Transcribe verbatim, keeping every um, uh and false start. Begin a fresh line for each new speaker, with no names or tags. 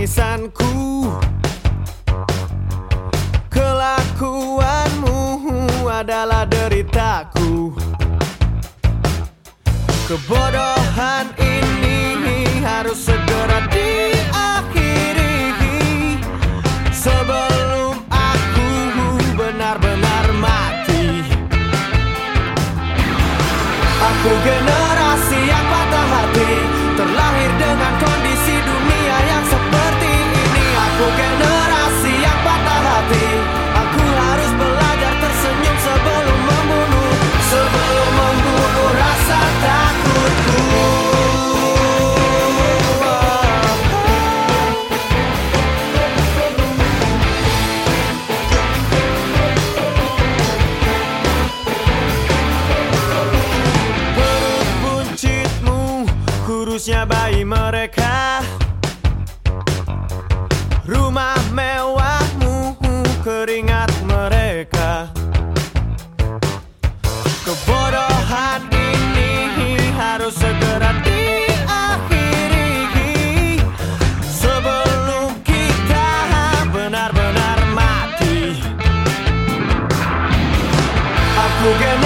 tangisanku. Kelakuanmu adalah deritaku. Kebodohan ini harus segera diakhiri sebelum aku benar-benar mati. Aku generasi yang patah hati, terlahir dengan kondisi dunia yang seperti ini. Aku generasi yang patah hati, aku harus belajar tersenyum sebelum membunuh, sebelum membunuh rasa takutku. Perut buncitmu, kurusnya bayi mereka. Rumah mewahmu, keringat mereka. Kebodohan ini harus segera diakhiri sebelum kita benar-benar mati. Aku